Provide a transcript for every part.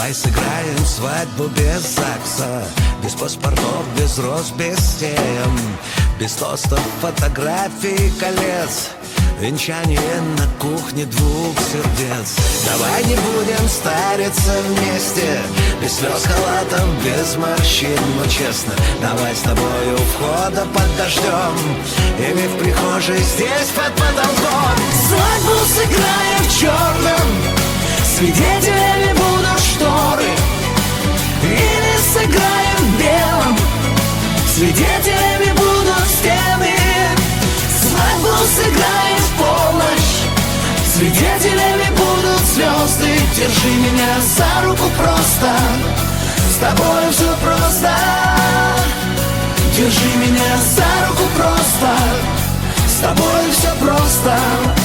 Давай сыграем свадьбу без ЗАГСа, без паспортов, без роз, без стен, без тостов, фотографий, колец, венчание на кухне двух сердец. Давай не будем стариться вместе, без слез халатом, без морщин, но честно. Давай с тобою у входа под дождем или в прихожей здесь под потолком. Свадьбу сыграем в черном, свидетелями будут шторы, или сыграем в белом, свидетелями будут стены. Свадьбу сыграем в полночь, свидетелями будут звезды. Держи меня за руку просто, с тобой все просто. Держи меня за руку просто, с тобой все просто.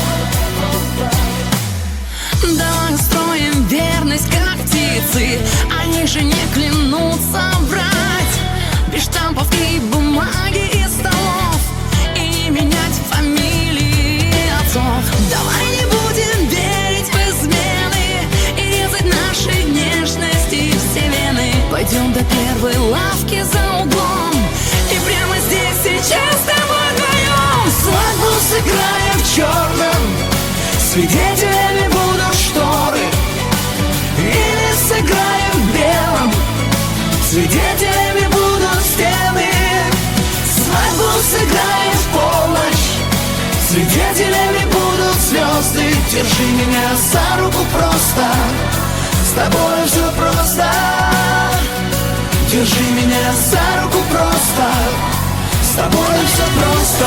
Давай устроим верность, как птицы, они же не клянутся врать. Без штампов и бумаги и столов, и не менять фамилии отцов. Давай не будем верить в измены и резать наши нежности все вены. Пойдем до первой лавки за углом и прямо здесь сейчас с тобой вдвоем свадьбу сыграем в черном, свидетелями будут шторы, или сыграем в белом, свидетелями будут стены. Свадьбу сыграем в полночь, свидетелями будут звезды. Держи меня за руку просто, с тобой все просто. Держи меня за руку просто, с тобой все просто.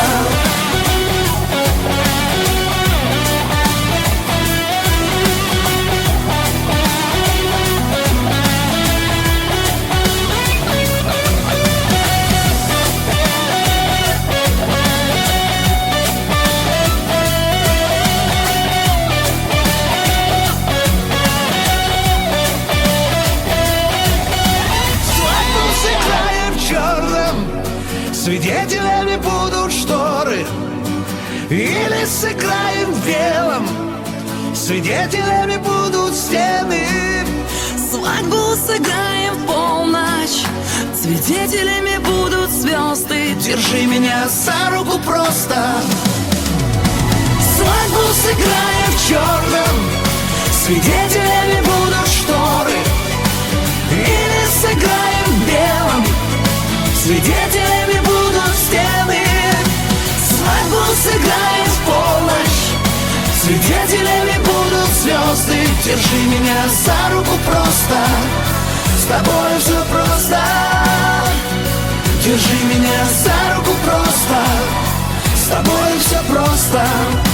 Свидетелями будут шторы, или сыграем в белом, свидетелями будут стены. Свадьбу сыграем в полночь, свидетелями будут звезды. Держи меня за руку просто. Свадьбу сыграем в черном, свидетелями будут шторы, или сыграем в белом, свидетелями будут стены. Свадьбу сыграем в полночь, свидетелями будут звезды. Держи меня за руку просто, с тобой все просто. Держи меня за руку просто, с тобой все просто.